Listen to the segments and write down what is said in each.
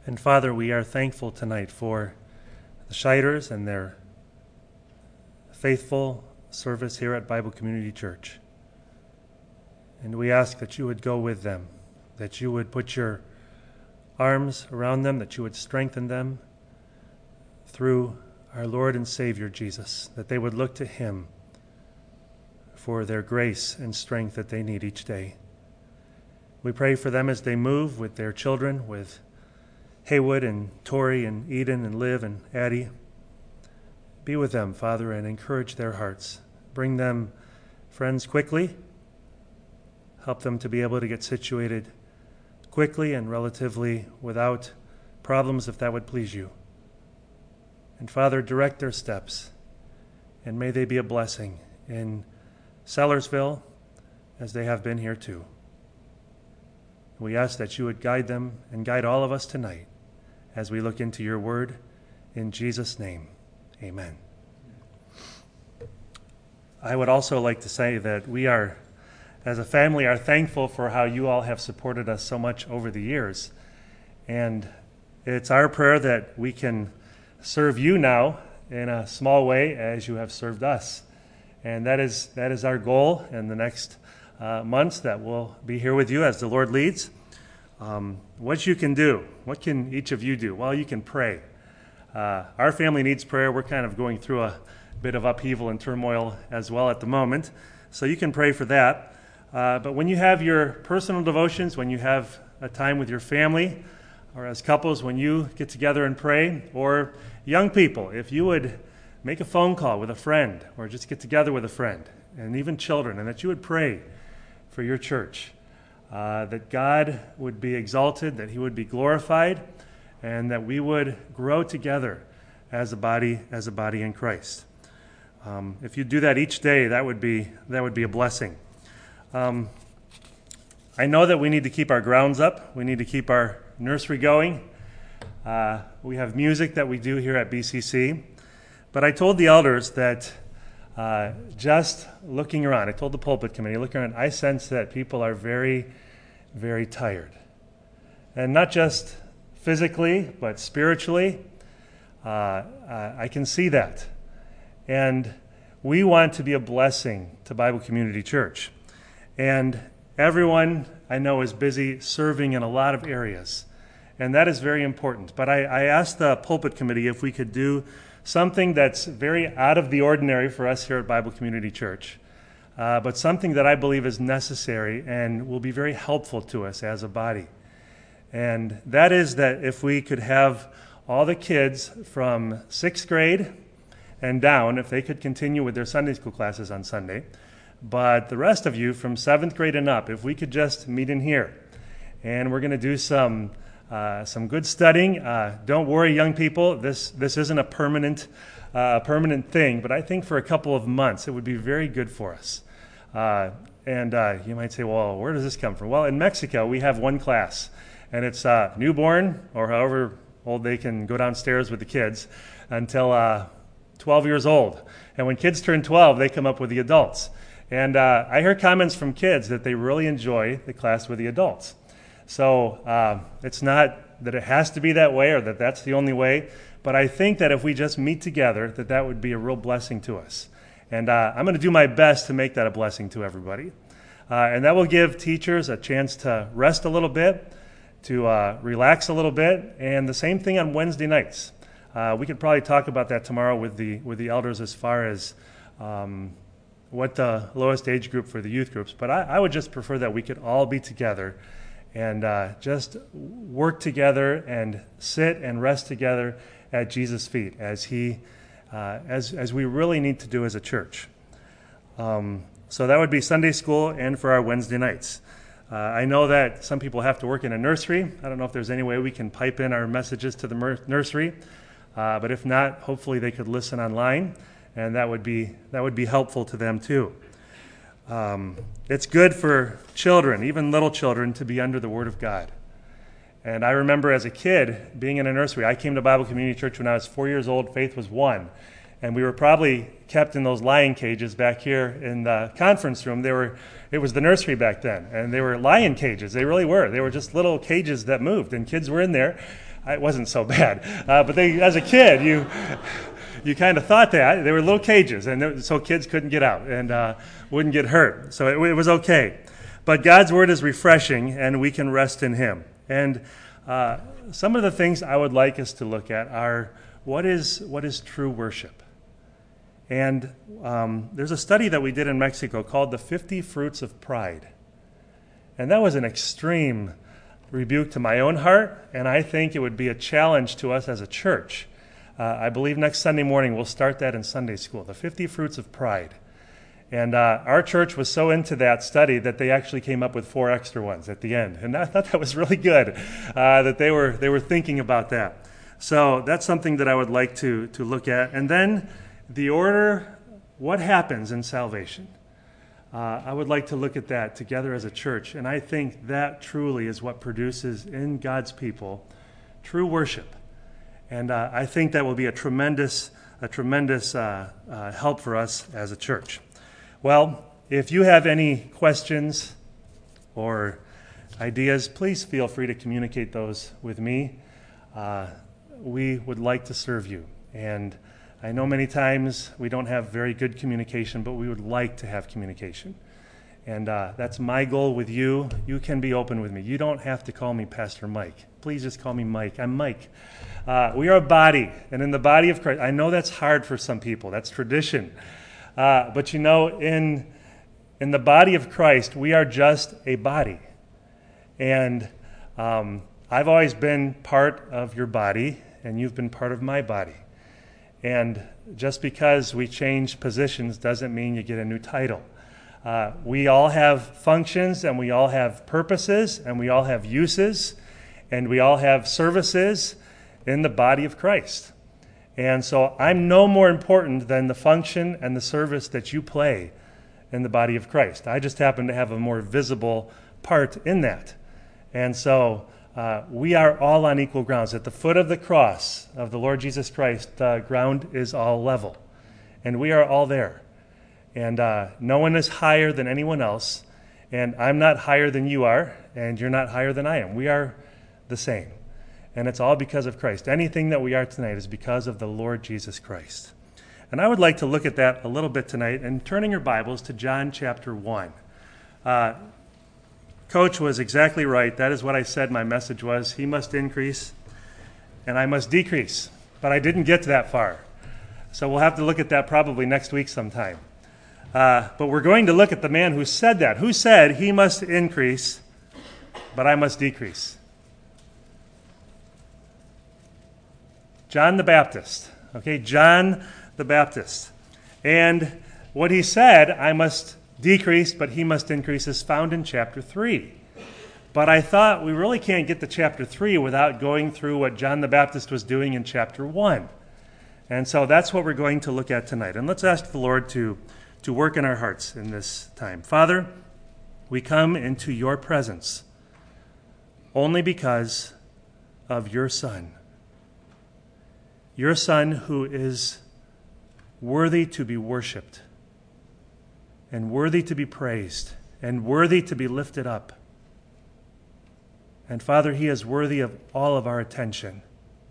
And Father, we are thankful tonight for the Scheiders and their faithful service here at Bible Community Church. And we ask that you would go with them, that you would put your arms around them, that you would strengthen them through our Lord and Savior Jesus, that they would look to him for their grace and strength that they need each day. We pray for them as they move with their children, with Haywood and Tori and Eden and Liv and Addie. Be with them, Father, and encourage their hearts. Bring them friends quickly. Help them to be able to get situated quickly and relatively without problems, if that would please you. And Father, direct their steps, and may they be a blessing in Sellersville as they have been here too. We ask that you would guide them and guide all of us tonight as we look into your word. In Jesus' name, amen. I would also like to say that we are, as a family, are thankful for how you all have supported us so much over the years. And it's our prayer that we can serve you now in a small way as you have served us. And that is our goal in the next months that we'll be here with you as the Lord leads. What you can do, what can each of you do? Well, you can pray. Our family needs prayer. We're kind of going through a bit of upheaval and turmoil as well at the moment, so you can pray for that. But when you have your personal devotions, when you have a time with your family, or as couples, when you get together and pray, or young people, if you would make a phone call with a friend, or just get together with a friend, and even children, and that you would pray for your church, that God would be exalted, that he would be glorified, and that we would grow together as a body in Christ. If you do that each day, that would be a blessing. I know that we need to keep our grounds up. We need to keep our nursery going. We have music that we do here at BCC. But I told the elders that just looking around, I told the pulpit committee, looking around, I sense that people are very, very tired. And not just physically, but spiritually. I can see that. And we want to be a blessing to Bible Community Church. And everyone I know is busy serving in a lot of areas. And that is very important. But I asked the pulpit committee if we could do something that's very out of the ordinary for us here at Bible Community Church, but something that I believe is necessary and will be very helpful to us as a body. And that is that if we could have all the kids from 6th grade and down, if they could continue with their Sunday school classes on Sunday, but the rest of you from 7th grade and up, if we could just meet in here. And we're going to do some good studying. Don't worry, young people. This isn't a permanent thing, but I think for a couple of months it would be very good for us. And you might say, well, where does this come from? Well, in Mexico, we have one class, and it's newborn, or however old they can go downstairs with the kids, until 12 years old. And when kids turn 12, they come up with the adults. And I hear comments from kids that they really enjoy the class with the adults. So it's not that it has to be that way or that that's the only way, but I think that if we just meet together, that would be a real blessing to us. And I'm going to do my best to make that a blessing to everybody. And that will give teachers a chance to rest a little bit, to relax a little bit, and the same thing on Wednesday nights. We could probably talk about that tomorrow with the elders as far as what the lowest age group for the youth groups, but I would just prefer that we could all be together and just work together and sit and rest together at Jesus' feet as we really need to do as a church. So that would be Sunday school and for our Wednesday nights. I know that some people have to work in a nursery. I don't know if there's any way we can pipe in our messages to the nursery, but if not, hopefully they could listen online, and that would be helpful to them too. It's good for children, even little children, to be under the Word of God. And I remember as a kid being in a nursery. I came to Bible Community Church when I was 4 years old. Faith was 1. And we were probably kept in those lion cages back here in the conference room. It was the nursery back then, and they were lion cages. They really were. They were just little cages that moved, and kids were in there. It wasn't so bad. But as a kid, you kind of thought that. They were little cages, and so kids couldn't get out and wouldn't get hurt. So it was okay. But God's Word is refreshing, and we can rest in Him. And some of the things I would like us to look at are what is true worship? And there's a study that we did in Mexico called the 50 Fruits of Pride. And that was an extreme rebuke to my own heart, and I think it would be a challenge to us as a church. I believe next Sunday morning we'll start that in Sunday school, the 50 Fruits of Pride. And our church was so into that study that they actually came up with 4 extra ones at the end. And I thought that was really good, that they were thinking about that. So that's something that I would like to look at. And then the order, what happens in salvation? I would like to look at that together as a church, and I think that truly is what produces in God's people true worship. And I think that will be a tremendous help for us as a church. Well, if you have any questions or ideas, please feel free to communicate those with me. We would like to serve you, and I know many times we don't have very good communication, but we would like to have communication. And that's my goal with you. You can be open with me. You don't have to call me Pastor Mike. Please just call me Mike. I'm Mike. We are a body, and in the body of Christ, I know that's hard for some people. That's tradition. But in the body of Christ, we are just a body. And I've always been part of your body, and you've been part of my body. And just because we change positions doesn't mean you get a new title. We all have functions, and we all have purposes, and we all have uses, and we all have services in the body of Christ. And so I'm no more important than the function and the service that you play in the body of Christ. I just happen to have a more visible part in that. And so we are all on equal grounds. At the foot of the cross of the Lord Jesus Christ, the ground is all level. And we are all there. And no one is higher than anyone else. And I'm not higher than you are, and you're not higher than I am. We are the same. And it's all because of Christ. Anything that we are tonight is because of the Lord Jesus Christ. And I would like to look at that a little bit tonight, and turning your Bibles to John chapter 1. Coach was exactly right. That is what I said my message was. He must increase, and I must decrease. But I didn't get to that far. So we'll have to look at that probably next week sometime. But we're going to look at the man who said that. Who said he must increase, but I must decrease? John the Baptist. Okay, John the Baptist. And what he said, I must decrease, but he must increase, is found in chapter 3. But I thought we really can't get to chapter 3 without going through what John the Baptist was doing in chapter 1. And so that's what we're going to look at tonight. And let's ask the Lord to work in our hearts in this time. Father, we come into your presence only because of your Son. Your Son who is worthy to be worshiped, and worthy to be praised, and worthy to be lifted up. And Father, he is worthy of all of our attention.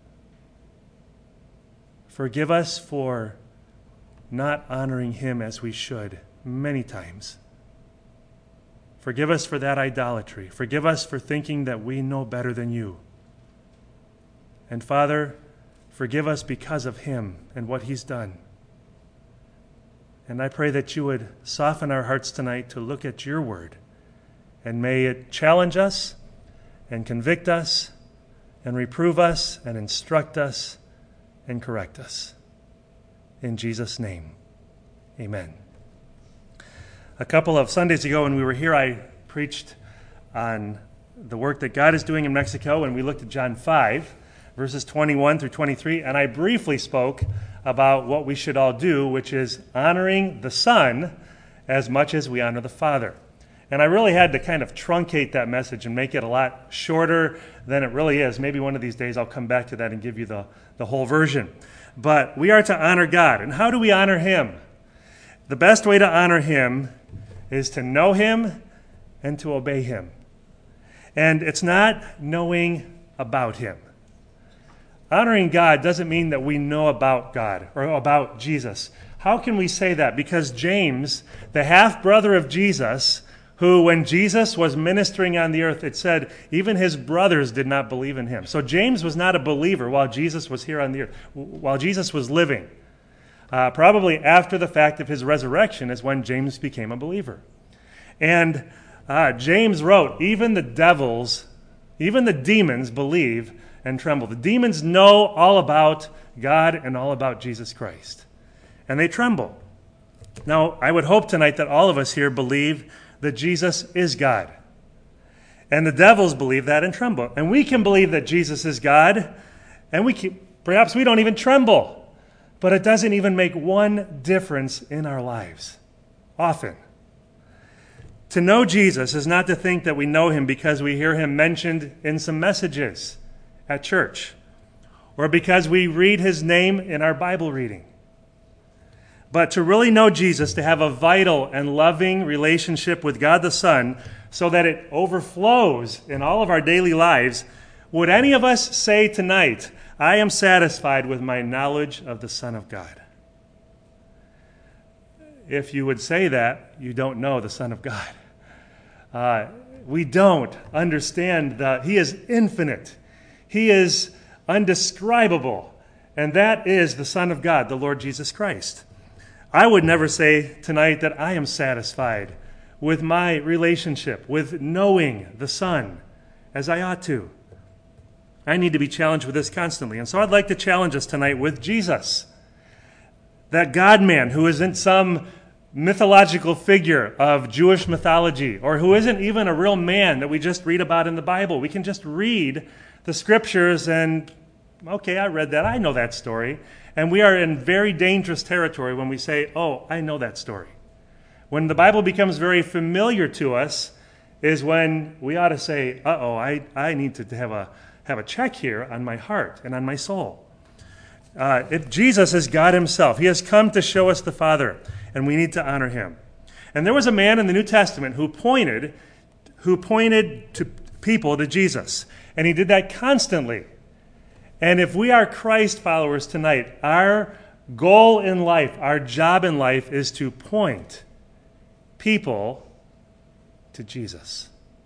Forgive us for not honoring him as we should many times. Forgive us for that idolatry. Forgive us for thinking that we know better than you. And Father, forgive us because of him and what he's done. And I pray that you would soften our hearts tonight to look at your word. And may it challenge us and convict us and reprove us and instruct us and correct us. In Jesus' name, amen. A couple of Sundays ago when we were here, I preached on the work that God is doing in Mexico, and we looked at John 5, verses 21 through 23, and I briefly spoke about what we should all do, which is honoring the Son as much as we honor the Father. And I really had to kind of truncate that message and make it a lot shorter than it really is. Maybe one of these days I'll come back to that and give you the whole version. But we are to honor God. And how do we honor Him? The best way to honor Him is to know Him and to obey Him. And it's not knowing about Him. Honoring God doesn't mean that we know about God or about Jesus. How can we say that? Because James, the half-brother of Jesus, who when Jesus was ministering on the earth, it said even his brothers did not believe in him. So James was not a believer while Jesus was here on the earth, while Jesus was living. Probably after the fact of his resurrection is when James became a believer. And James wrote, even the devils, even the demons believe and tremble. The demons know all about God and all about Jesus Christ. And they tremble. Now, I would hope tonight that all of us here believe that Jesus is God. And the devils believe that and tremble. And we can believe that Jesus is God, and perhaps we don't even tremble. But it doesn't even make one difference in our lives. Often. To know Jesus is not to think that we know Him because we hear Him mentioned in some messages at church, or because we read His name in our Bible reading. But to really know Jesus, to have a vital and loving relationship with God the Son so that it overflows in all of our daily lives, would any of us say tonight, I am satisfied with my knowledge of the Son of God? If you would say that, you don't know the Son of God. We don't understand that He is infinite. He is undescribable. And that is the Son of God, the Lord Jesus Christ. I would never say tonight that I am satisfied with my relationship, with knowing the Son as I ought to. I need to be challenged with this constantly. And so I'd like to challenge us tonight with Jesus, that God-man who isn't some mythological figure of Jewish mythology, or who isn't even a real man that we just read about in the Bible. We can just read the Scriptures and, okay, I read that, I know that story. And we are in very dangerous territory when we say, oh, I know that story. When the Bible becomes very familiar to us is when we ought to say, uh-oh, I need to have a check here on my heart and on my soul. If Jesus is God Himself, He has come to show us the Father, and we need to honor Him. And there was a man in the New Testament who pointed to people to Jesus, and he did that constantly. And if we are Christ followers tonight, our goal in life, our job in life is to point people to Jesus.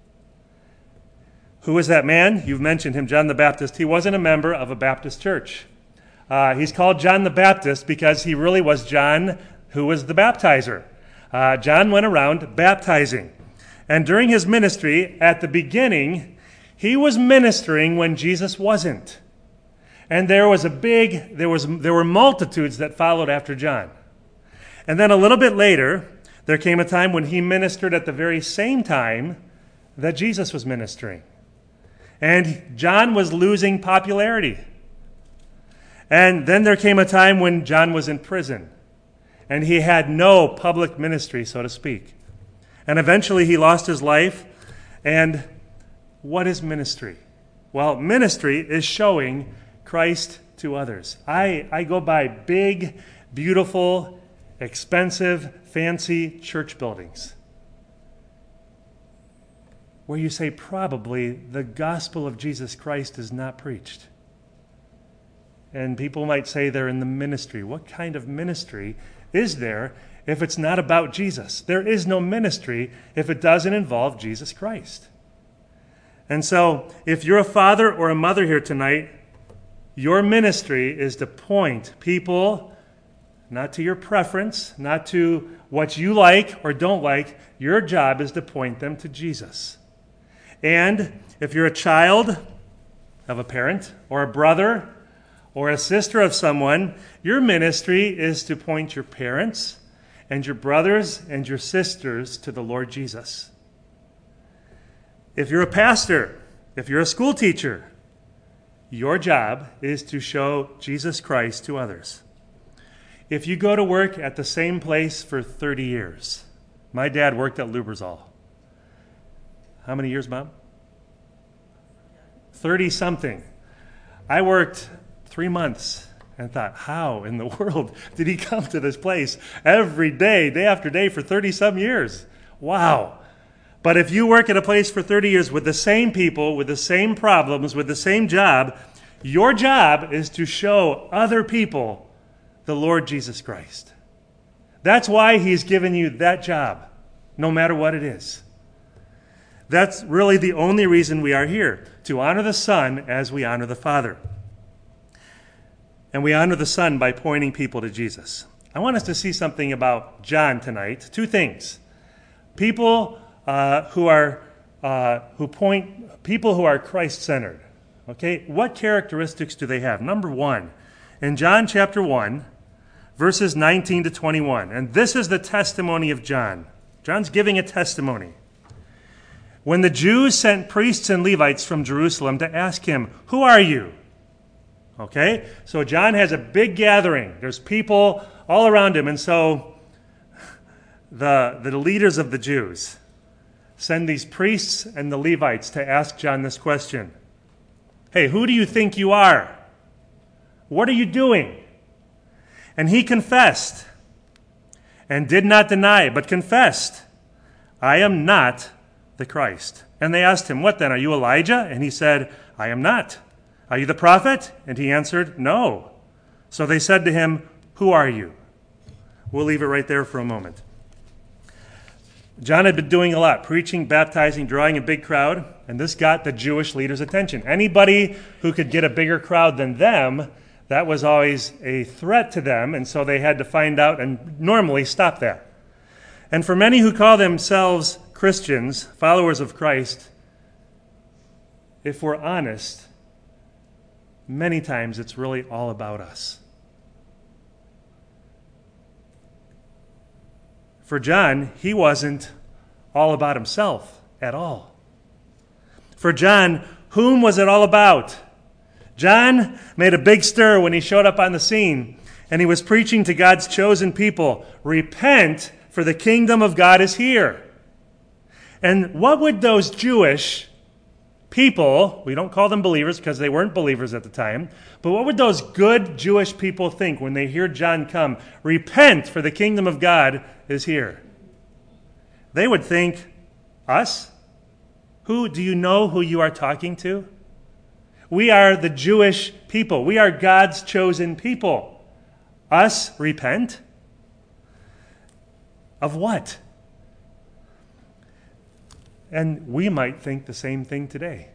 Who is that man? You've mentioned him, John the Baptist. He wasn't a member of a Baptist church. He's called John the Baptist because he really was John who was the baptizer. John went around baptizing. And during his ministry, at the beginning, he was ministering when Jesus wasn't. And there were multitudes that followed after John. And then a little bit later, there came a time when he ministered at the very same time that Jesus was ministering. And John was losing popularity. And then there came a time when John was in prison. And he had no public ministry, so to speak. And eventually he lost his life. And what is ministry? Well, ministry is showing Christ to others. I go by big, beautiful, expensive, fancy church buildings where you say probably the gospel of Jesus Christ is not preached. And people might say they're in the ministry. What kind of ministry is there if it's not about Jesus? There is no ministry if it doesn't involve Jesus Christ. And so if you're a father or a mother here tonight, your ministry is to point people not to your preference, not to what you like or don't like. Your job is to point them to Jesus. And if you're a child of a parent or a brother or a sister of someone, your ministry is to point your parents and your brothers and your sisters to the Lord Jesus. If you're a pastor, if you're a school teacher, your job is to show Jesus Christ to others. If you go to work at the same place for 30 years, my dad worked at Lubrizol. How many years, Mom? 30-something. I worked 3 months and thought, how in the world did he come to this place every day, day after day, for 30-some years? Wow. But if you work at a place for 30 years with the same people, with the same problems, with the same job, your job is to show other people the Lord Jesus Christ. That's why he's given you that job, no matter what it is. That's really the only reason we are here, to honor the Son as we honor the Father. And we honor the Son by pointing people to Jesus. I want us to see something about John tonight. 2 things. People who are Christ-centered. Okay, what characteristics do they have? Number 1, in John chapter 1, verses 19 to 21, and this is the testimony of John. John's giving a testimony. When the Jews sent priests and Levites from Jerusalem to ask him, "Who are you?" Okay, so John has a big gathering. There's people all around him, and so the leaders of the Jews send these priests and the Levites to ask John this question. Hey, who do you think you are? What are you doing? And he confessed and did not deny, but confessed, I am not the Christ. And they asked him, what then? Are you Elijah? And he said, I am not. Are you the prophet? And he answered, no. So they said to him, who are you? We'll leave it right there for a moment. John had been doing a lot, preaching, baptizing, drawing a big crowd, and this got the Jewish leaders' attention. Anybody who could get a bigger crowd than them, that was always a threat to them, and so they had to find out and normally stop that. And for many who call themselves Christians, followers of Christ, if we're honest, many times it's really all about us. For John, he wasn't all about himself at all. For John, whom was it all about? John made a big stir when he showed up on the scene, and he was preaching to God's chosen people, repent, for the kingdom of God is here. And what would those Jewish people, we don't call them believers because they weren't believers at the time, but what would those good Jewish people think when they hear John come, repent, for the kingdom of God is here? They would think, us? Who do you know who you are talking to? We are the Jewish people. We are God's chosen people. Us repent? Of what? And we might think the same thing today.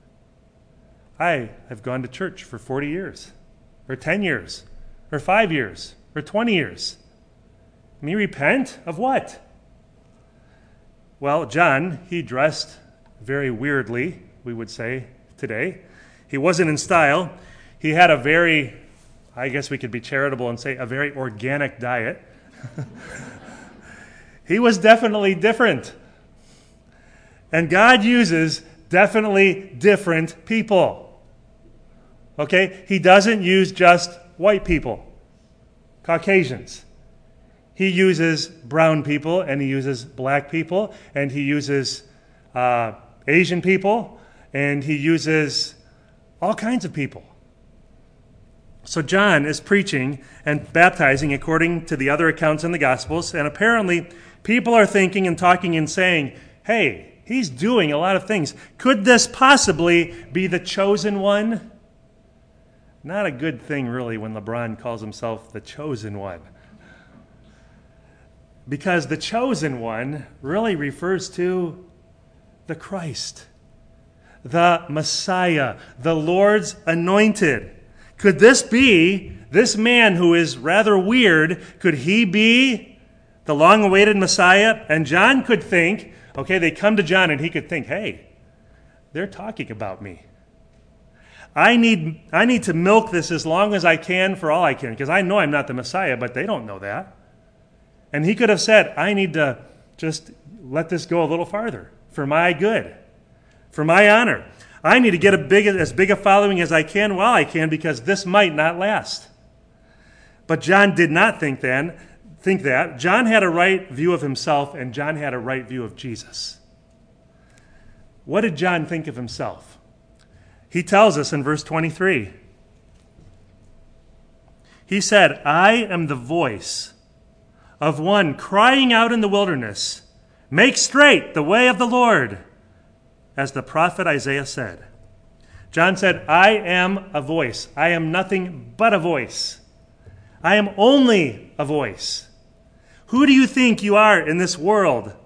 I have gone to church for 40 years, or 10 years, or 5 years, or 20 years. Me repent? Of what? Well, John, he dressed very weirdly, we would say today. He wasn't in style. He had a very, I guess we could be charitable and say, a very organic diet. He was definitely different. And God uses definitely different people. Okay? He doesn't use just white people, Caucasians. He uses brown people, and he uses black people, and he uses Asian people, and he uses all kinds of people. So John is preaching and baptizing according to the other accounts in the Gospels, and apparently people are thinking and talking and saying, hey, he's doing a lot of things. Could this possibly be the chosen one? Not a good thing, really, when LeBron calls himself the chosen one. Because the chosen one really refers to the Christ, the Messiah, the Lord's anointed. Could this be, this man who is rather weird, could he be the long-awaited Messiah? And John could think, okay, they come to John and he could think, hey, they're talking about me. I need to milk this as long as I can for all I can, because I know I'm not the Messiah, but they don't know that. And he could have said, I need to just let this go a little farther for my good, for my honor. I need to get as big a following as I can while I can, because this might not last. But John did not think that. John had a right view of himself, and John had a right view of Jesus. What did John think of himself? He tells us in verse 23. He said, I am the voice of one crying out in the wilderness, make straight the way of the Lord, as the prophet Isaiah said. John said, I am a voice. I am nothing but a voice. I am only a voice. Who do you think you are in this world?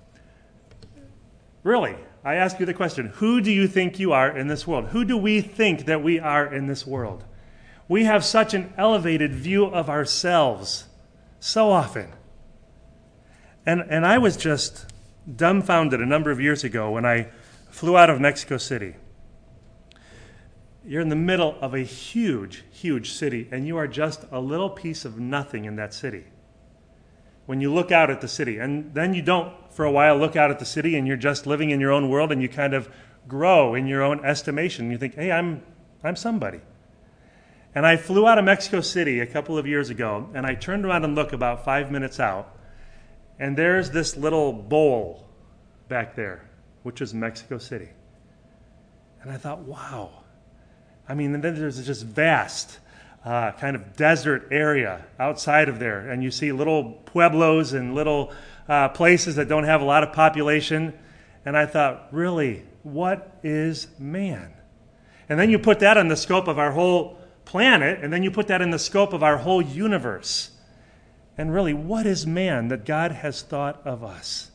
Really, I ask you the question, who do you think you are in this world? Who do we think that we are in this world? We have such an elevated view of ourselves so often. And I was just dumbfounded a number of years ago when I flew out of Mexico City. You're in the middle of a huge, huge city, and you are just a little piece of nothing in that city. When you look out at the city, and then you don't, for a while, look out at the city, and you're just living in your own world, and you kind of grow in your own estimation. You think, hey, I'm somebody. And I flew out of Mexico City a couple of years ago, and I turned around and looked about 5 minutes out, and there's this little bowl back there, which is Mexico City. And I thought, wow. I mean, and then there's this vast kind of desert area outside of there, and you see little pueblos and little places that don't have a lot of population. And I thought, really, what is man? And then you put that in the scope of our whole planet, and then you put that in the scope of our whole universe. And really, what is man that God has thought of us?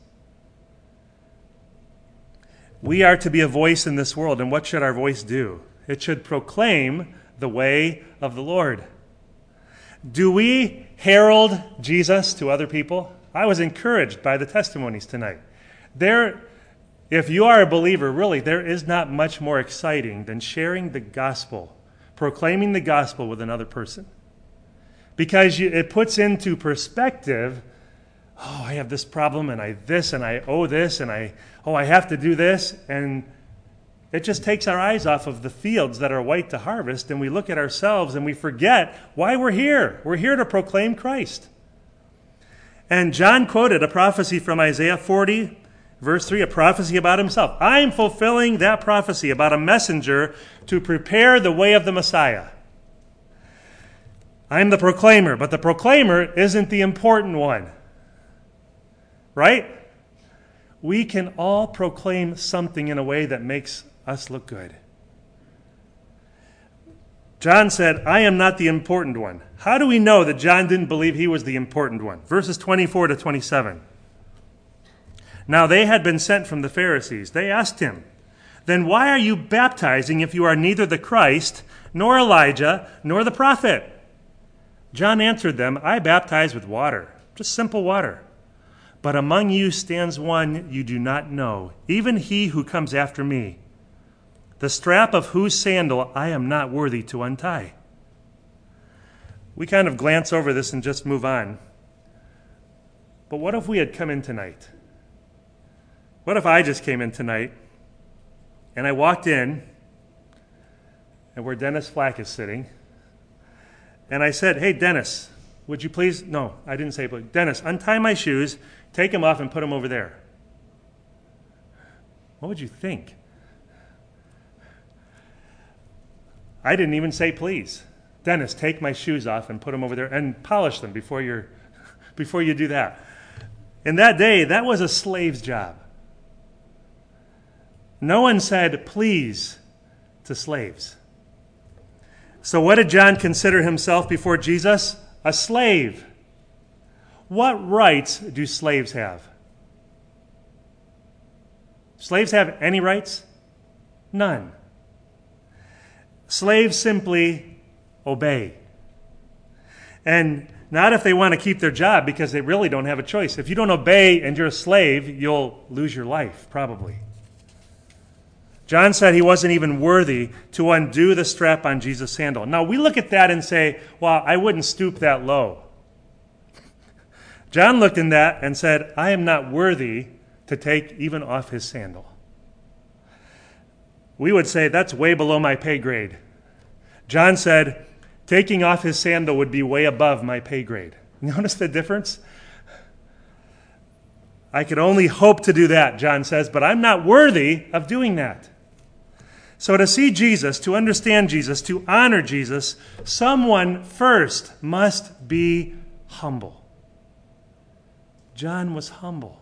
We are to be a voice in this world, and what should our voice do? It should proclaim the way of the Lord. Do we herald Jesus to other people? I was encouraged by the testimonies tonight. If you are a believer, really, there is not much more exciting than sharing the gospel, proclaiming the gospel with another person. Because it puts into perspective, oh, I have this problem, and I owe this, and I have to do this, and it just takes our eyes off of the fields that are white to harvest, and we look at ourselves and we forget why we're here. We're here to proclaim Christ. And John quoted a prophecy from Isaiah 40, verse 3, a prophecy about himself. I am fulfilling that prophecy about a messenger to prepare the way of the Messiah. I'm the proclaimer, but the proclaimer isn't the important one. Right? We can all proclaim something in a way that makes us look good. John said, I am not the important one. How do we know that John didn't believe he was the important one? Verses 24 to 27. Now they had been sent from the Pharisees. They asked him, then why are you baptizing if you are neither the Christ, nor Elijah, nor the prophet? John answered them, I baptize with water, just simple water. But among you stands one you do not know, even he who comes after me, the strap of whose sandal I am not worthy to untie. We kind of glance over this and just move on. But what if we had come in tonight? What if I just came in tonight and I walked in and where Dennis Flack is sitting, and I said, hey, Dennis, would you please, no, I didn't say, but Dennis, untie my shoes, take them off and put them over there. What would you think? I didn't even say please. Dennis, take my shoes off and put them over there and polish them before you do that. In that day, that was a slave's job. No one said please to slaves. So what did John consider himself before Jesus? A slave. What rights do slaves have? Slaves have any rights? None. Slaves simply obey. And not if they want to keep their job, because they really don't have a choice. If you don't obey and you're a slave, you'll lose your life, probably. John said he wasn't even worthy to undo the strap on Jesus' sandal. Now, we look at that and say, well, I wouldn't stoop that low. John looked in that and said, I am not worthy to take even off his sandal. We would say, that's way below my pay grade. John said, taking off his sandal would be way above my pay grade. Notice the difference? I could only hope to do that, John says, but I'm not worthy of doing that. So to see Jesus, to understand Jesus, to honor Jesus, someone first must be humble. John was humble.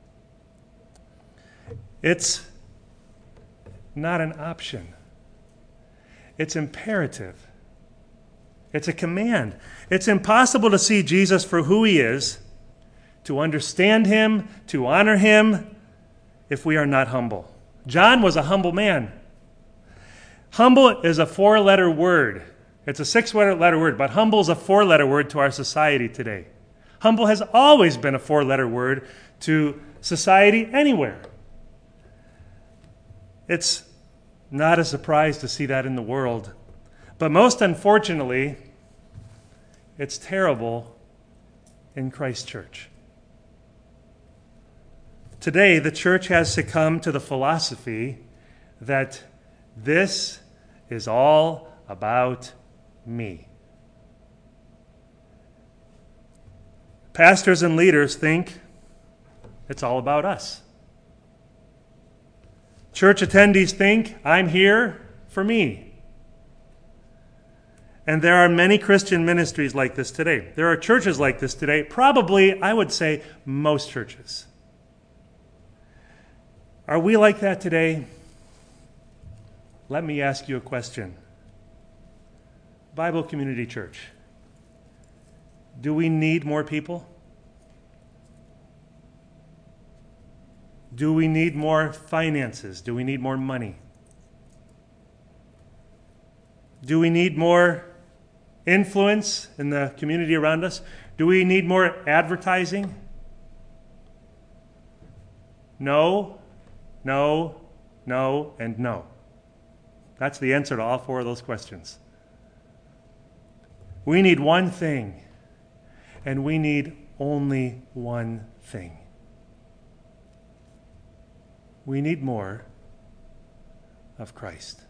It's not an option. It's imperative. It's a command. It's impossible to see Jesus for who he is, to understand him, to honor him, if we are not humble. John was a humble man. Humble is a 4-letter word. It's a 6-letter word, but humble is a 4-letter word to our society today. Humble has always been a 4-letter word to society anywhere. It's not a surprise to see that in the world. But most unfortunately, it's terrible in Christ Church. Today, the church has succumbed to the philosophy that this is all about me. Pastors and leaders think it's all about us. Church attendees think I'm here for me. And there are many Christian ministries like this today. There are churches like this today. Probably, I would say, most churches. Are we like that today? Let me ask you a question. Bible Community Church, do we need more people? Do we need more finances? Do we need more money? Do we need more influence in the community around us? Do we need more advertising? No, no, no, and no. That's the answer to all 4 of those questions. We need one thing, and we need only one thing. We need more of Christ.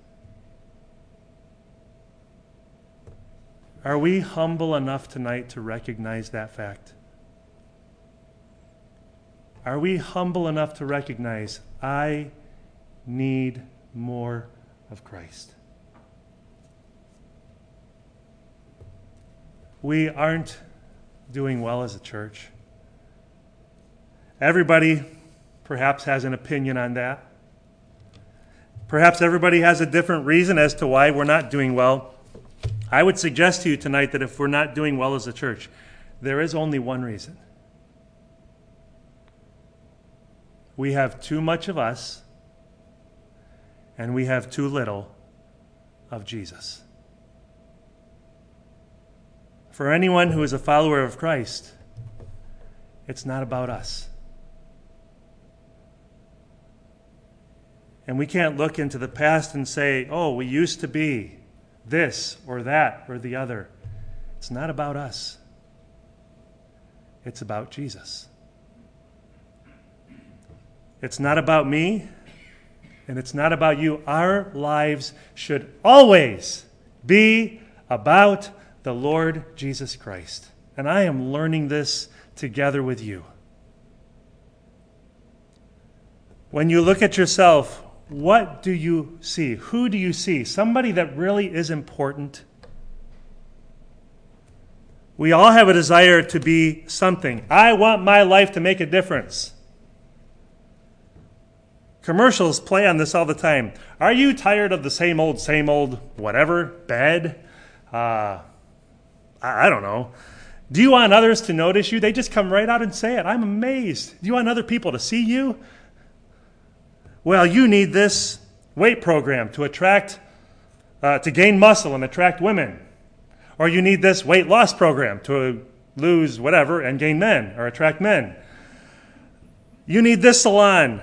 Are we humble enough tonight to recognize that fact? Are we humble enough to recognize I need more of Christ? We aren't doing well as a church. Everybody perhaps has an opinion on that. Perhaps everybody has a different reason as to why we're not doing well. I would suggest to you tonight that if we're not doing well as a church, there is only one reason. We have too much of us, and we have too little of Jesus. For anyone who is a follower of Christ, it's not about us. And we can't look into the past and say, oh, we used to be this or that or the other. It's not about us. It's about Jesus. It's not about me, and it's not about you. Our lives should always be about the Lord Jesus Christ. And I am learning this together with you. When you look at yourself, what do you see? Who do you see? Somebody that really is important? We all have a desire to be something. I want my life to make a difference. Commercials play on this all the time. Are you tired of the same old, whatever, bed? I don't know. Do you want others to notice you? They just come right out and say it. I'm amazed. Do you want other people to see you? Well, you need this weight program to gain muscle and attract women. Or you need this weight loss program to lose whatever and gain men or attract men. You need this salon.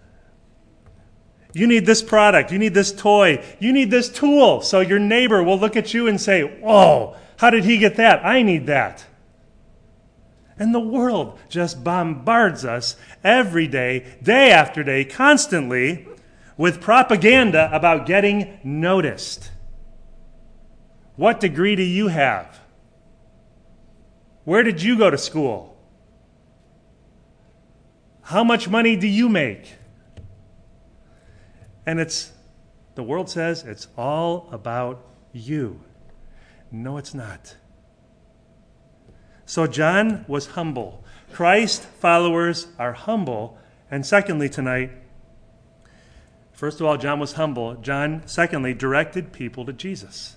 You need this product. You need this toy. You need this tool. So your neighbor will look at you and say, whoa, how did he get that? I need that. And the world just bombards us every day, day after day, constantly with propaganda about getting noticed. What degree do you have? Where did you go to school? How much money do you make? And the world says it's all about you. No, it's not. So John was humble. Christ followers are humble. And secondly, tonight, first of all, John was humble. John, secondly, directed people to Jesus.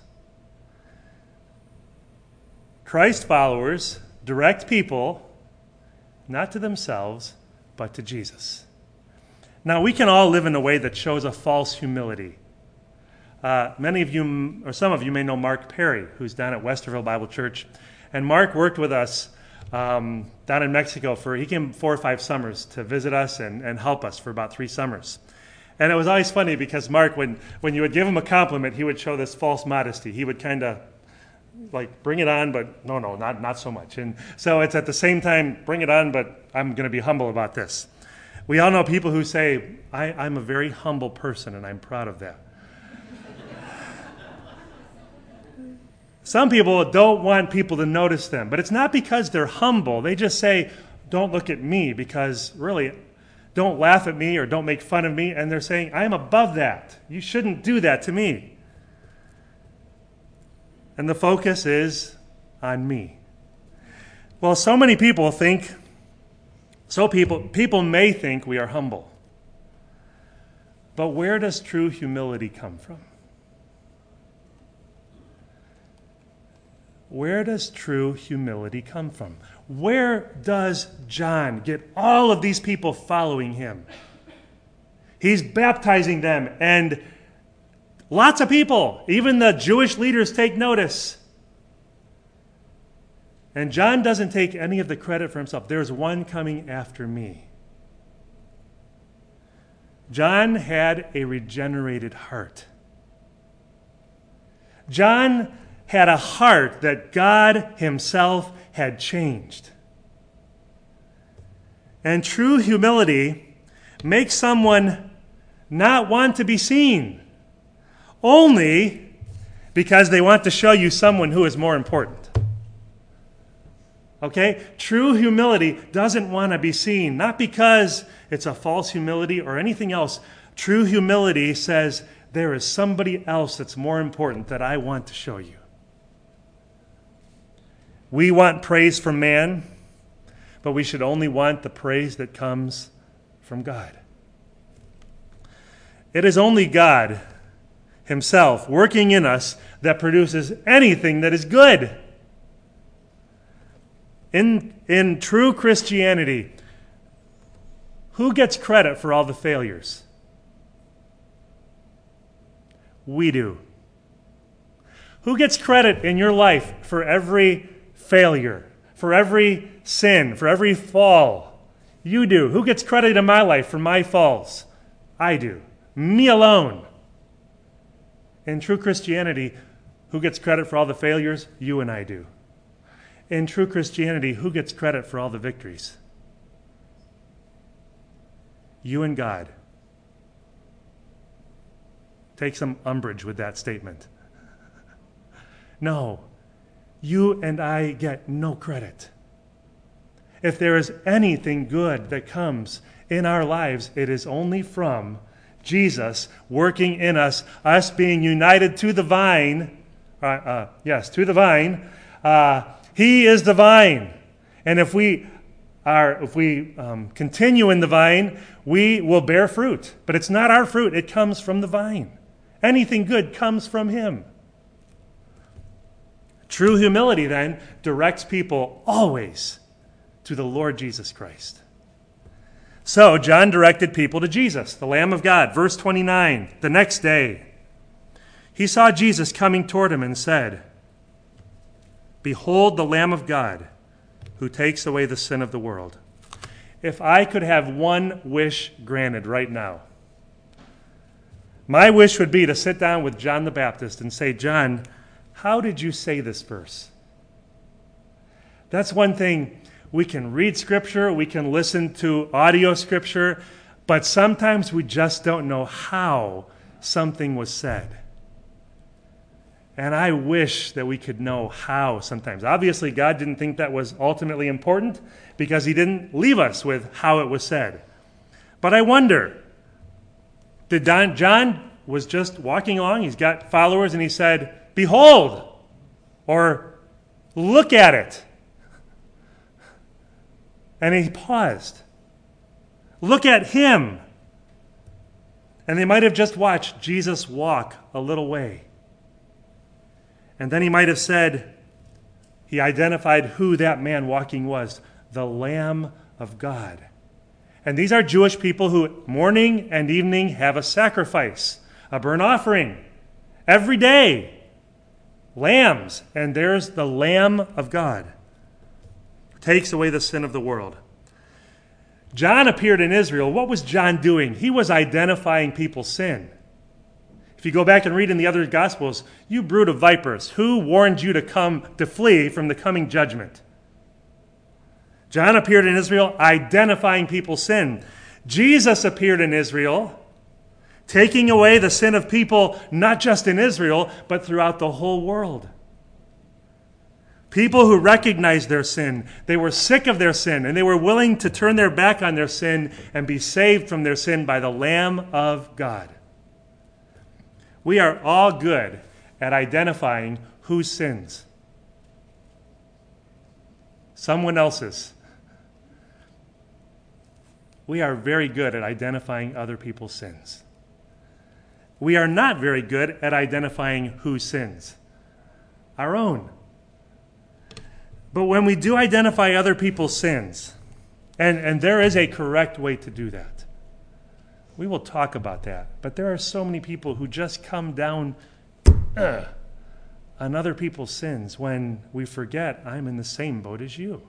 Christ followers direct people, not to themselves, but to Jesus. Now, we can all live in a way that shows a false humility. Many of you, or some of you, may know Mark Perry, who's down at Westerville Bible Church. And Mark worked with us down in Mexico. He came 4 or 5 summers to visit us and help us for about 3 summers. And it was always funny because Mark, when you would give him a compliment, he would show this false modesty. He would kind of like, bring it on, but no, not so much. And so it's at the same time, bring it on, but I'm going to be humble about this. We all know people who say, I'm a very humble person, and I'm proud of that. Some people don't want people to notice them, but it's not because they're humble. They just say, don't look at me, because really, don't laugh at me or don't make fun of me. And they're saying, I'm above that. You shouldn't do that to me. And the focus is on me. Well, so many people think, people may think we are humble. But where does true humility come from? Where does true humility come from? Where does John get all of these people following him? He's baptizing them, and lots of people, even the Jewish leaders, take notice. And John doesn't take any of the credit for himself. There's one coming after me. John had a regenerated heart. John had a heart that God himself had changed. And true humility makes someone not want to be seen, only because they want to show you someone who is more important. Okay? True humility doesn't want to be seen, not because it's a false humility or anything else. True humility says, there is somebody else that's more important that I want to show you. We want praise from man, but we should only want the praise that comes from God. It is only God himself working in us that produces anything that is good. In true Christianity, who gets credit for all the failures? We do. Who gets credit in your life for every failure, for every sin, for every fall? You do. Who gets credit in my life for my falls? I do. Me alone. In true Christianity, who gets credit for all the failures? You and I do. In true Christianity, who gets credit for all the victories? You and God. Take some umbrage with that statement. No, you and I get no credit. If there is anything good that comes in our lives, it is only from Jesus working in us being united to the vine. To the vine. He is the vine. And if we continue in the vine, we will bear fruit. But it's not our fruit. It comes from the vine. Anything good comes from him. True humility, then, directs people always to the Lord Jesus Christ. So, John directed people to Jesus, the Lamb of God. Verse 29, the next day, he saw Jesus coming toward him and said, "Behold the Lamb of God, who takes away the sin of the world." If I could have one wish granted right now, my wish would be to sit down with John the Baptist and say, "John, how did you say this verse?" That's one thing. We can read Scripture, we can listen to audio Scripture, but sometimes we just don't know how something was said. And I wish that we could know how sometimes. Obviously, God didn't think that was ultimately important because he didn't leave us with how it was said. But I wonder, did John was just walking along, he's got followers, and he said, "Behold," or "Look at it." And he paused. Look at him. And they might have just watched Jesus walk a little way. And then he might have said, he identified who that man walking was, the Lamb of God. And these are Jewish people who morning and evening have a sacrifice, a burnt offering, every day. Lambs. And there's the Lamb of God. Takes away the sin of the world. John appeared in Israel. What was John doing? He was identifying people's sin. If you go back and read in the other Gospels, "You brood of vipers, who warned you to flee from the coming judgment?" John appeared in Israel identifying people's sin. Jesus appeared in Israel, taking away the sin of people not just in Israel, but throughout the whole world. People who recognized their sin, they were sick of their sin, and they were willing to turn their back on their sin and be saved from their sin by the Lamb of God. We are all good at identifying who sins. Someone else's. We are very good at identifying other people's sins. We are not very good at identifying who sins. Our own. But when we do identify other people's sins, and there is a correct way to do that, we will talk about that. But there are so many people who just come down on other people's sins when we forget I'm in the same boat as you.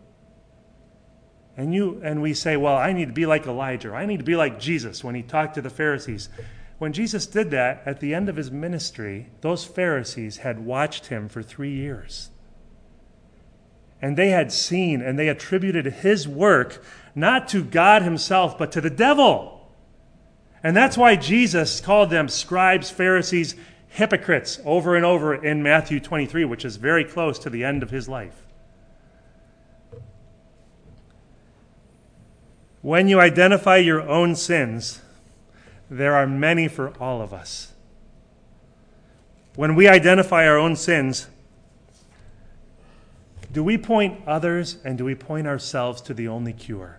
And we say, well, I need to be like Elijah, or I need to be like Jesus when he talked to the Pharisees. When Jesus did that, at the end of his ministry, those Pharisees had watched him for 3 years. And they had seen and they attributed his work not to God himself, but to the devil. And that's why Jesus called them scribes, Pharisees, hypocrites over and over in Matthew 23, which is very close to the end of his life. When you identify your own sins, there are many for all of us. When we identify our own sins, do we point others and do we point ourselves to the only cure?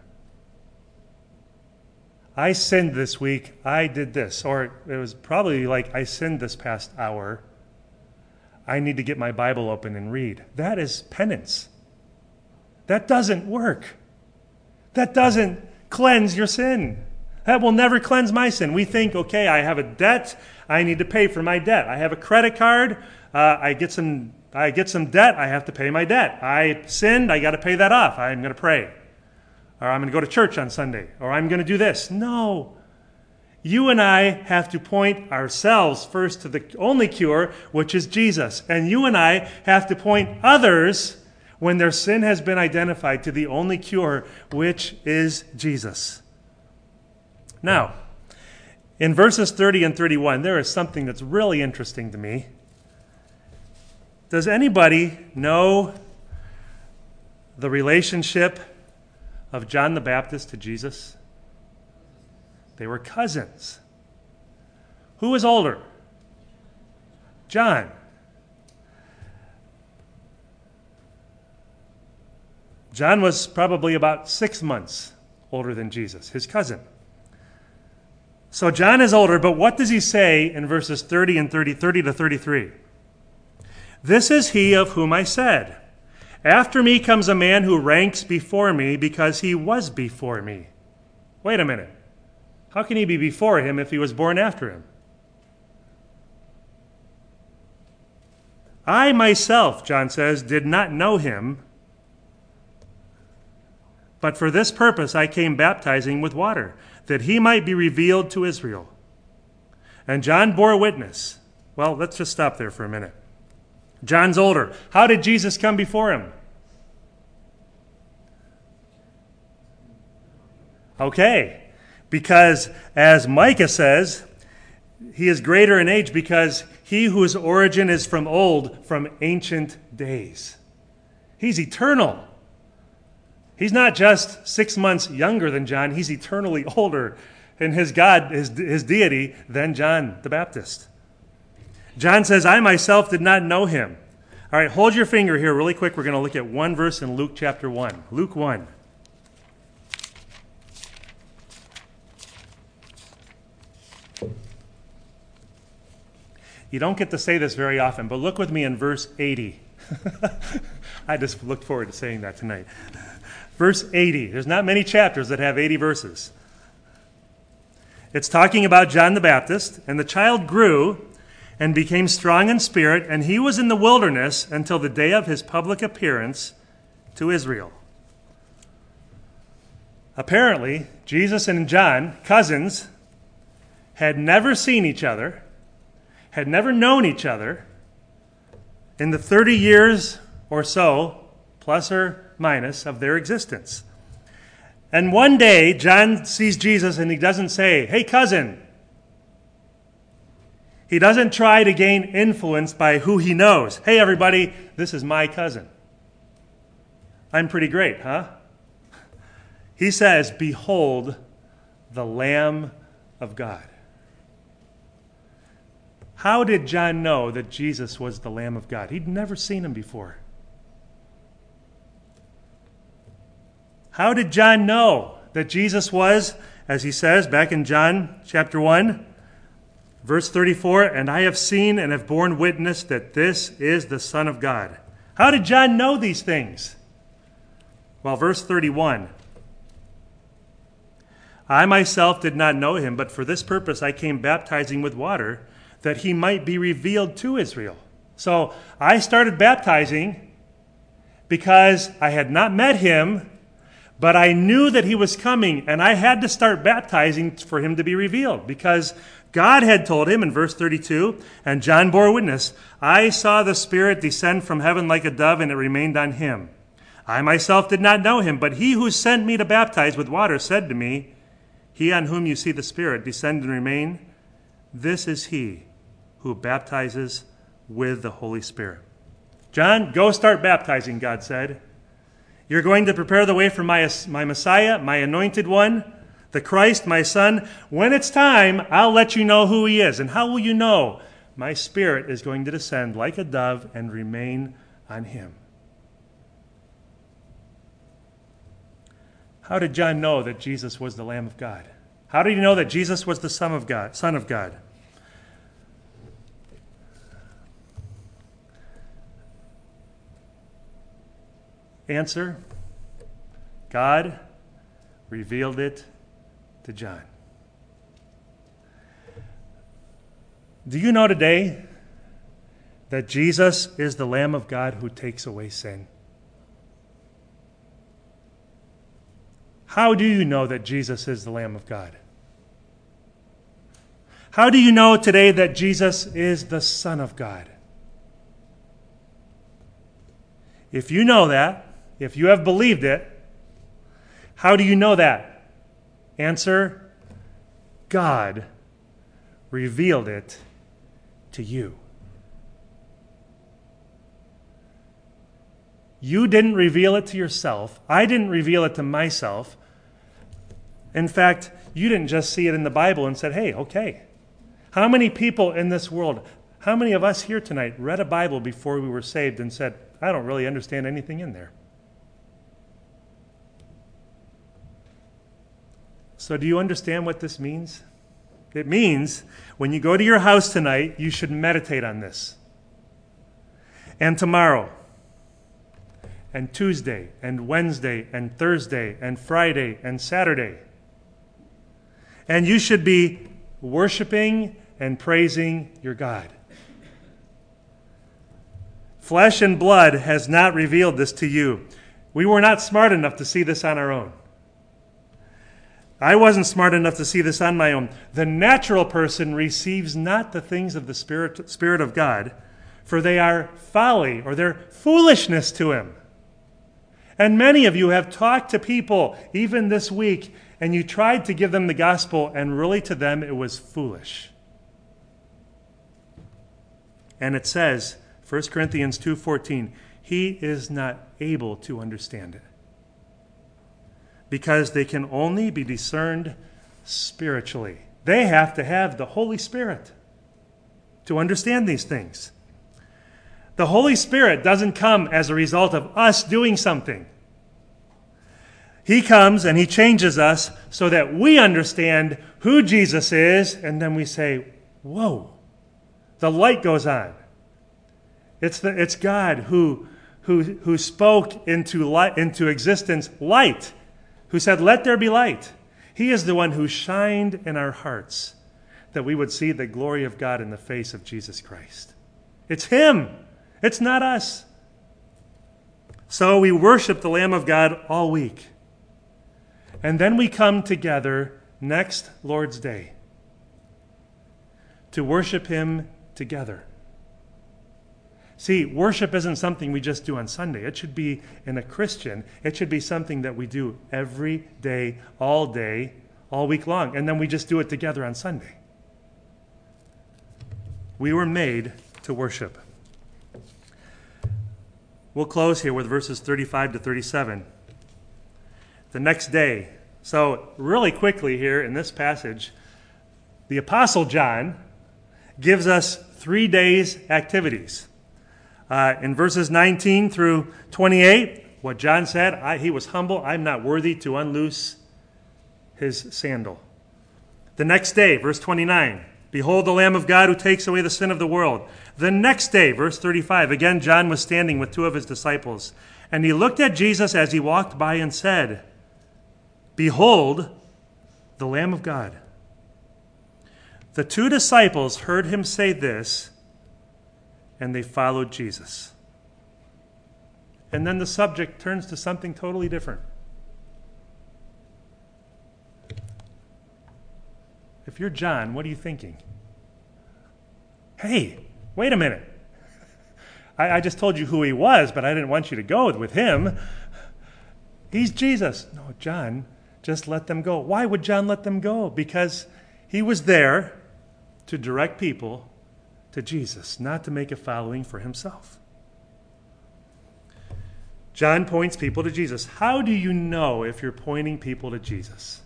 I sinned this week, I did this. Or it was probably like, I sinned this past hour. I need to get my Bible open and read. That is penance. That doesn't work. That doesn't cleanse your sin. That will never cleanse my sin. We think, okay, I have a debt, I need to pay for my debt. I have a credit card, I get some debt, I have to pay my debt. I sinned, I got to pay that off. I'm going to pray. Or I'm going to go to church on Sunday. Or I'm going to do this. No. You and I have to point ourselves first to the only cure, which is Jesus. And you and I have to point others, when their sin has been identified, to the only cure, which is Jesus. Now, in verses 30 and 31, there is something that's really interesting to me. Does anybody know the relationship of John the Baptist to Jesus? They were cousins. Who was older? John. John was probably about 6 months older than Jesus, his cousin. So John is older, but what does he say in verses 30 and 30 to 33? This is he of whom I said, after me comes a man who ranks before me because he was before me. Wait a minute. How can he be before him if he was born after him? I myself, John says, did not know him, but for this purpose I came baptizing with water, that he might be revealed to Israel. And John bore witness. Well, let's just stop there for a minute. John's older. How did Jesus come before him? Okay, because as Micah says, he is greater in age because he whose origin is from old, from ancient days. He's eternal. He's not just 6 months younger than John, he's eternally older. in his God, his deity, than John the Baptist. John says, I myself did not know him. All right, hold your finger here really quick. We're going to look at one verse in Luke chapter 1. Luke 1. You don't get to say this very often, but look with me in verse 80. I just looked forward to saying that tonight. Verse 80. There's not many chapters that have 80 verses. It's talking about John the Baptist, and the child grew and became strong in spirit, and he was in the wilderness until the day of his public appearance to Israel. Apparently, Jesus and John, cousins, had never seen each other, had never known each other in the 30 years or so, plus or minus, of their existence. And one day, John sees Jesus and he doesn't say, hey, cousin. He doesn't try to gain influence by who he knows. Hey, everybody, this is my cousin. I'm pretty great, huh? He says, behold, the Lamb of God. How did John know that Jesus was the Lamb of God? He'd never seen him before. How did John know that Jesus was, as he says back in John chapter 1, verse 34, and I have seen and have borne witness that this is the Son of God. How did John know these things? Well, verse 31, I myself did not know him, but for this purpose I came baptizing with water, that he might be revealed to Israel. So I started baptizing because I had not met him, but I knew that he was coming, and I had to start baptizing for him to be revealed, because God had told him in verse 32, and John bore witness, I saw the Spirit descend from heaven like a dove, and it remained on him. I myself did not know him, but he who sent me to baptize with water said to me, he on whom you see the Spirit descend and remain, this is he who baptizes with the Holy Spirit. John, go start baptizing, God said. You're going to prepare the way for my Messiah, my anointed one, the Christ, my Son. When it's time, I'll let you know who he is. And how will you know? My Spirit is going to descend like a dove and remain on him. How did John know that Jesus was the Lamb of God? How did he know that Jesus was the Son of God? Answer, God revealed it to John. Do you know today that Jesus is the Lamb of God who takes away sin? How do you know that Jesus is the Lamb of God? How do you know today that Jesus is the Son of God? If you know that, if you have believed it, how do you know that? Answer, God revealed it to you. You didn't reveal it to yourself. I didn't reveal it to myself. In fact, you didn't just see it in the Bible and said, hey, okay. How many people in this world, how many of us here tonight read a Bible before we were saved and said, I don't really understand anything in there? So do you understand what this means? It means when you go to your house tonight, you should meditate on this. And tomorrow, and Tuesday, and Wednesday, and Thursday, and Friday, and Saturday. And you should be worshiping and praising your God. Flesh and blood has not revealed this to you. We were not smart enough to see this on our own. I wasn't smart enough to see this on my own. The natural person receives not the things of the Spirit of God, for they are folly, or they're foolishness to him. And many of you have talked to people, even this week, and you tried to give them the gospel, and really to them it was foolish. And it says, 1 Corinthians 2:14, he is not able to understand it, because they can only be discerned spiritually. They have to have the Holy Spirit to understand these things. The Holy Spirit doesn't come as a result of us doing something. He comes and he changes us so that we understand who Jesus is, and then we say, whoa, the light goes on. It's God who spoke into existence light, who said, let there be light. He is the one who shined in our hearts that we would see the glory of God in the face of Jesus Christ. It's him. It's not us. So we worship the Lamb of God all week. And then we come together next Lord's Day to worship him together. See, worship isn't something we just do on Sunday. It should be, in a Christian, it should be something that we do every day, all week long. And then we just do it together on Sunday. We were made to worship. We'll close here with verses 35 to 37. The next day. So really quickly here in this passage, the Apostle John gives us 3 days' activities. In verses 19 through 28, what John said, he was humble. I'm not worthy to unloose his sandal. The next day, verse 29, behold the Lamb of God who takes away the sin of the world. The next day, verse 35, again John was standing with 2 of his disciples, and he looked at Jesus as he walked by and said, behold the Lamb of God. The 2 disciples heard him say this, and they followed Jesus. And then the subject turns to something totally different. If you're John, what are you thinking? Hey, wait a minute. I just told you who he was, but I didn't want you to go with him. He's Jesus. No, John, just let them go. Why would John let them go? Because he was there to direct people to Jesus, not to make a following for himself. John points people to Jesus. How do you know if you're pointing people to Jesus?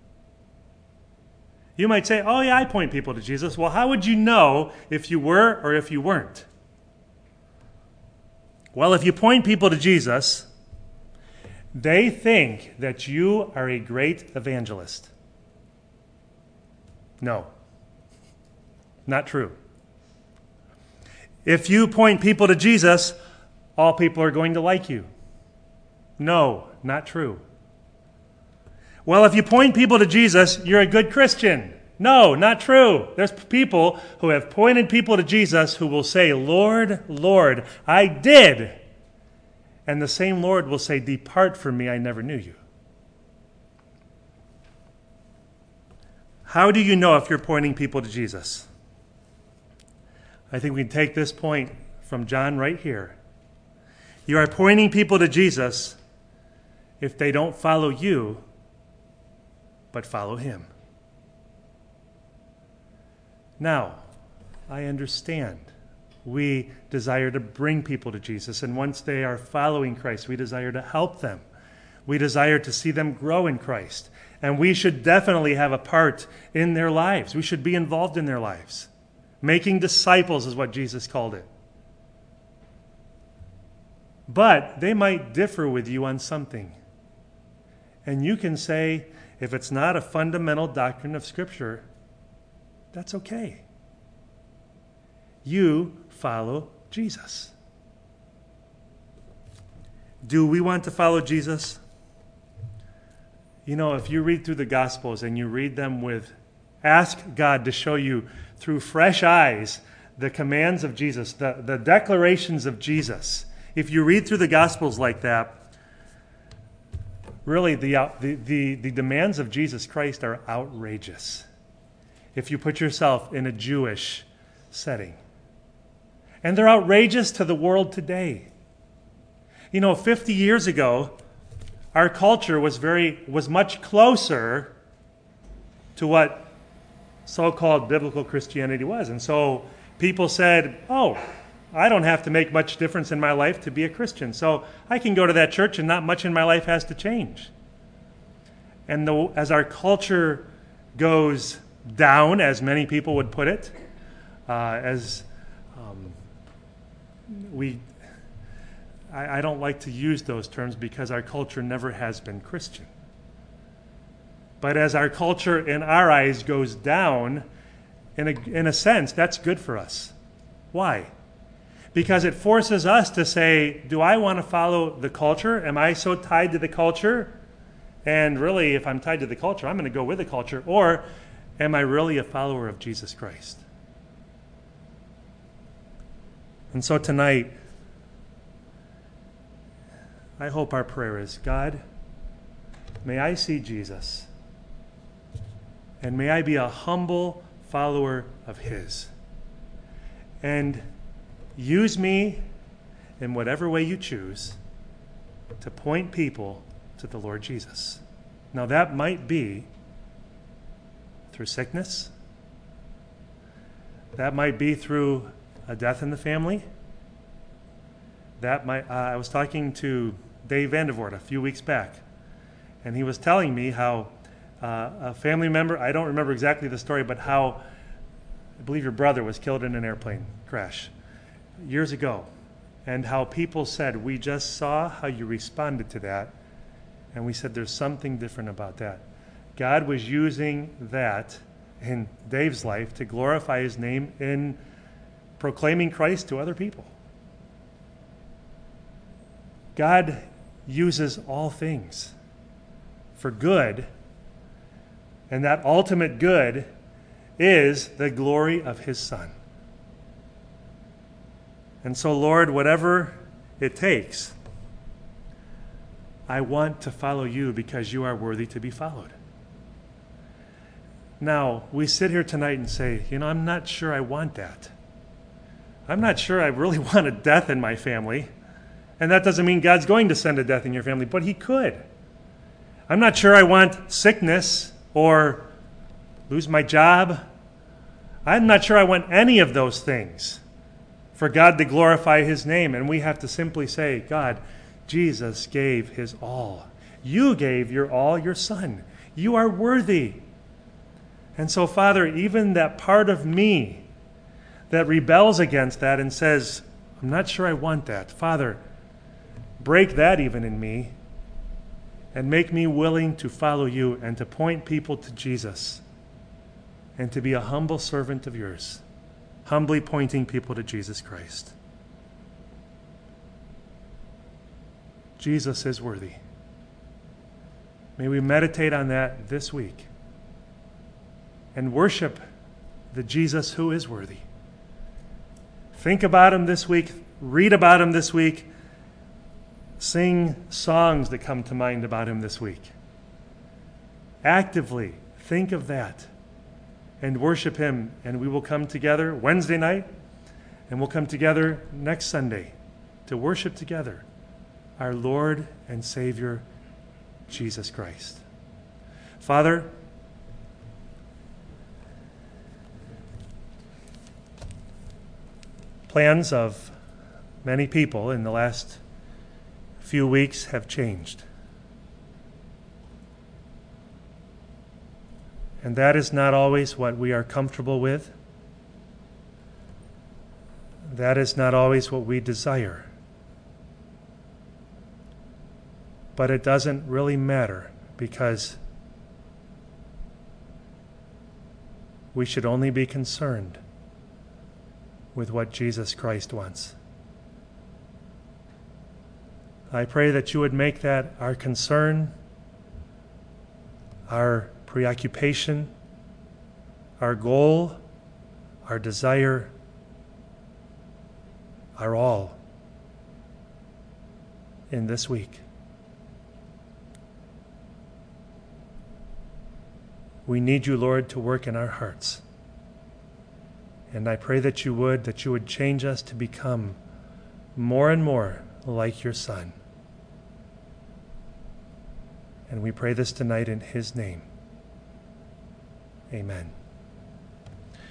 You might say, oh yeah, I point people to Jesus. Well, how would you know if you were or if you weren't? Well, if you point people to Jesus, they think that you are a great evangelist. No, not true. If you point people to Jesus, all people are going to like you. No, not true. Well, if you point people to Jesus, you're a good Christian. No, not true. There's people who have pointed people to Jesus who will say, Lord, Lord, I did. And the same Lord will say, depart from me, I never knew you. How do you know if you're pointing people to Jesus? I think we can take this point from John right here. You are pointing people to Jesus if they don't follow you, but follow him. Now, I understand. We desire to bring people to Jesus, and once they are following Christ, we desire to help them. We desire to see them grow in Christ, and we should definitely have a part in their lives. We should be involved in their lives. Making disciples is what Jesus called it. But they might differ with you on something. And you can say, if it's not a fundamental doctrine of Scripture, that's okay. You follow Jesus. Do we want to follow Jesus? You know, if you read through the Gospels and you read them ask God to show you through fresh eyes the commands of Jesus, the declarations of Jesus. If you read through the Gospels like that, really the demands of Jesus Christ are outrageous. If you put yourself in a Jewish setting. And they're outrageous to the world today. You know, 50 years ago, our culture was much closer to what so-called biblical Christianity was. And so people said, oh, I don't have to make much difference in my life to be a Christian. So I can go to that church and not much in my life has to change. And as our culture goes down, as many people would put it, I don't like to use those terms because our culture never has been Christian. But as our culture in our eyes goes down, in a sense, that's good for us. Why? Because it forces us to say, do I want to follow the culture? Am I so tied to the culture? And really, if I'm tied to the culture, I'm going to go with the culture. Or am I really a follower of Jesus Christ? And so tonight, I hope our prayer is, God, may I see Jesus, and may I be a humble follower of his. And use me in whatever way you choose to point people to the Lord Jesus. Now that might be through sickness. That might be through a death in the family. That might. I was talking to Dave Vandervoort a few weeks back, and he was telling me how a family member, I don't remember exactly the story, but how I believe your brother was killed in an airplane crash years ago, and how people said, we just saw how you responded to that, and we said there's something different about that. God was using that in Dave's life to glorify his name in proclaiming Christ to other people. God uses all things for good, and that ultimate good is the glory of his Son. And so, Lord, whatever it takes, I want to follow you because you are worthy to be followed. Now, we sit here tonight and say, I'm not sure I want that. I'm not sure I really want a death in my family. And that doesn't mean God's going to send a death in your family, but he could. I'm not sure I want sickness or lose my job. I'm not sure I want any of those things for God to glorify his name. And we have to simply say, God, Jesus gave his all. You gave your all, your Son. You are worthy. And so, Father, even that part of me that rebels against that and says, I'm not sure I want that, Father, break that even in me and make me willing to follow you and to point people to Jesus and to be a humble servant of yours, humbly pointing people to Jesus Christ. Jesus is worthy. May we meditate on that this week and worship the Jesus who is worthy. Think about him this week. Read about him this week. Sing songs that come to mind about him this week. Actively think of that and worship him. And we will come together Wednesday night, and we'll come together next Sunday to worship together our Lord and Savior, Jesus Christ. Father, plans of many people in the last few weeks have changed. And that is not always what we are comfortable with. That is not always what we desire. But it doesn't really matter, because we should only be concerned with what Jesus Christ wants. I pray that you would make that our concern, our preoccupation, our goal, our desire, our all in this week. We need you, Lord, to work in our hearts. And I pray that you would change us to become more and more like your Son. And we pray this tonight in his name. Amen.